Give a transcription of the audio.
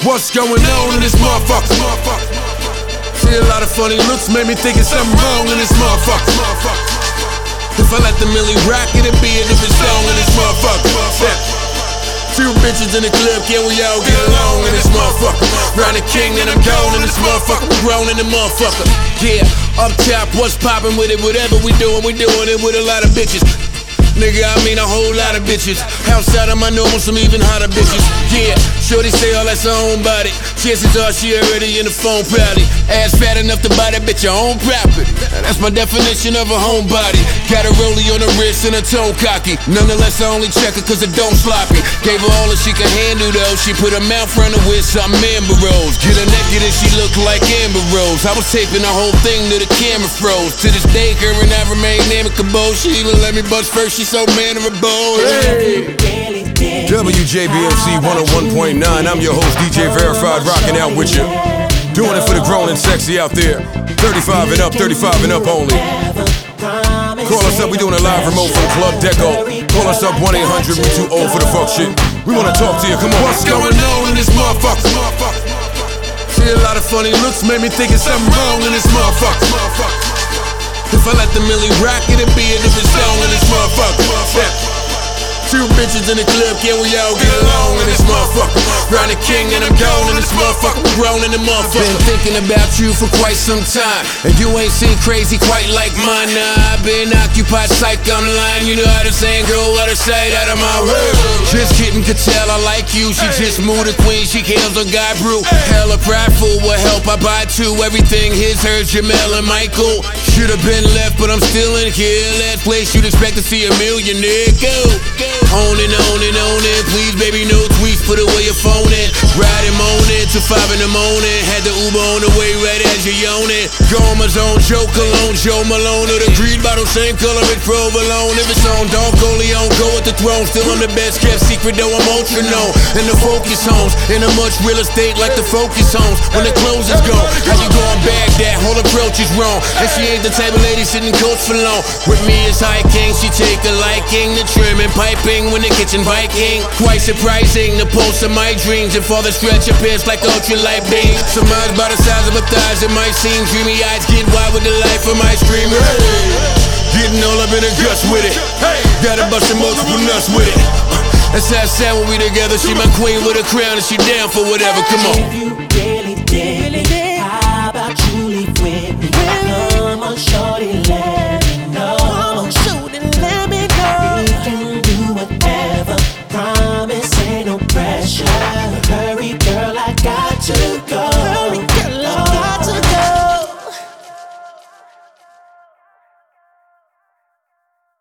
What's going on in this motherfucker? See a lot of funny looks, made me think it's something wrong in this motherfucker. If I let the Millie rock, it'll be a different song in this motherfucker. Few bitches in the club, can we all get along in this motherfucker? Round the king and I'm gone in this motherfucker. Grown in the motherfucker. Yeah, up top, what's poppin' with it? Whatever we doing it with a lot of bitches. Nigga, I mean a whole lot of bitches. Outside of my normal, some even hotter bitches. Yeah, shorty say all that's her own body. Chances are she already in the phone probably. Ass fat enough to buy that bitch her own property. That's my definition of a homebody. Got a rollie on the wrist and a tone cocky. Nonetheless, I only check her cause it don't sloppy. Gave her all that she could handle though. She put her mouth running with something Amber Rose. Get her naked and she looked like Amber Rose. I was taping the whole thing to the camera froze. To this day, her and I remain amicable. She even let me bust first. She so mannerable. Hey. WJBMC 101.9. I'm your host, DJ Verified, rocking out with you. Doing it for the grown and sexy out there. 35 and up, 35 and up only. Call us up, we doing a live remote from Club Deco. Call us up 1-800, we too old for the fuck shit. We wanna talk to you, come on. What's going on in this motherfucker? See a lot of funny looks, made me think it's something wrong in this motherfucker. If I let the Millie rock, it'll be a different song in this motherfucker. Few bitches in the club, can we all get along in this motherfucker? Round the king and I'm gone in this motherfucker. Grown in the motherfucker. Been thinking about you for quite some time, and you ain't seen crazy quite like mine. Nah, I've been occupied, psyched on the line. You know how to saying, go out of sight, out of my way. Just kidding, could tell I like you. She just moved to Queen, she hails on Guy Brew. Hella prideful, what help I buy too. Everything his, hers, Jamel and Michael. Should've been left, but I'm still in here. Last place you'd expect to see a millionaire. Go. On and on and on it. Please, baby, no tweets. Put away your phone in. Riding moaning till 5 in the morning. Had the Uber on the way right as you yawning. Go on my zone, Joe Cologne, Joe Malone. Or the greed bottle, same color as provolone. If it's on Don Corleone, go with the throne. Still I'm the best kept secret, though I'm ultra known. And the focus homes, in a much real estate like the focus homes. When the clothes is gone, how you going back? That whole approach is wrong. And she ain't the type of lady sitting coach for long. With me is high king, she take a liking to trim and piping when the kitchen Viking. Quite surprising, the pulse of my dreams. And for the stretch of pants like ultralight beam. Some eyes by the size of a thighs, it might seem dreamy eyes get wide with the life of my scream. Hey. Getting all up in the guts with it. Hey. Gotta bust some multiple nuts with it. That's how I sound when we together. She my queen with a crown and she down for whatever. Come on.